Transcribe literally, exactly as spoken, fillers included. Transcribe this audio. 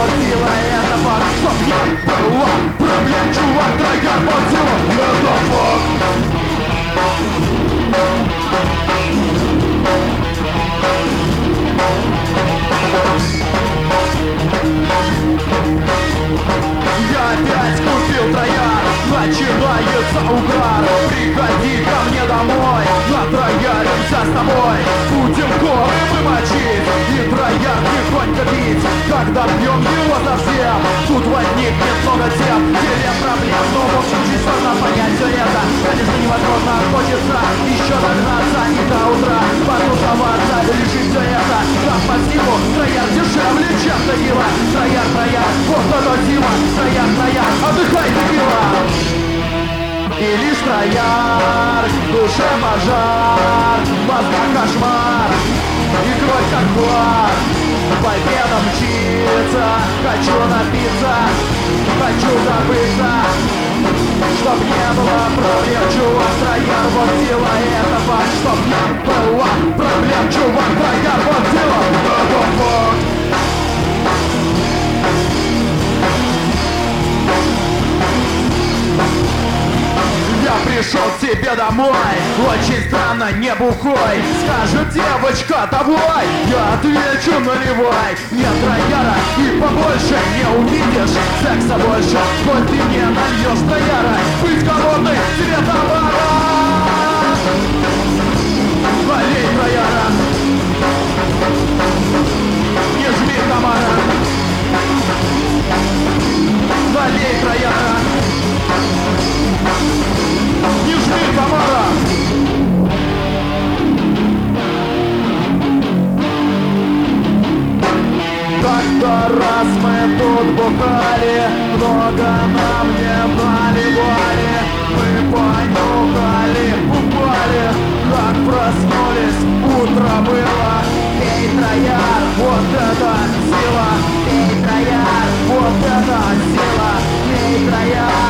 вот сила, это факт. Чтоб не было проблем, чувак, трояр вот сила, это факт. Я опять купил трояр, начинается угар. Приходи ко мне домой, натрояримся с тобой. Будем горы мы мочить и трояр тихонько бить. Когда бьем его совсем, тут возникнет много тем. Дерев проблем, но в общем чуть сложно понять все это. Конечно, невозможно, хочется еще догнаться и до утра потусоваться, решить все это. Дам по стилу, трояр дешевле, чем текила. Трояр, трояр, вот это сила. Трояр, трояр, отдыхай, текила. И лишь трояр, в душе пожар, мозга кошмар, и кровь как хлад. Победа мчится, хочу напиться, хочу забыться, чтоб не было проблем, чувак, трояр, вот сила, это факт. Чтоб не было проблем, чувак, трояр, вот сила, это факт. Я пришел к тебе домой, очень странно, не бухой. Скажет девочка, давай, я отвечу, наливай. Нет трояра и побольше не увидишь секса больше. Хоть ты мне нальешь трояра, быть голодной тебе товара. Налей трояра, не жми комара. Налей трояра, не жми комара. Как-то раз мы тут бухали, много нам не наливали. Мы понюхали, упали, как проснулись, утро было. Эй, трояр, вот это сила. Эй, трояр, вот это сила. Эй, трояр.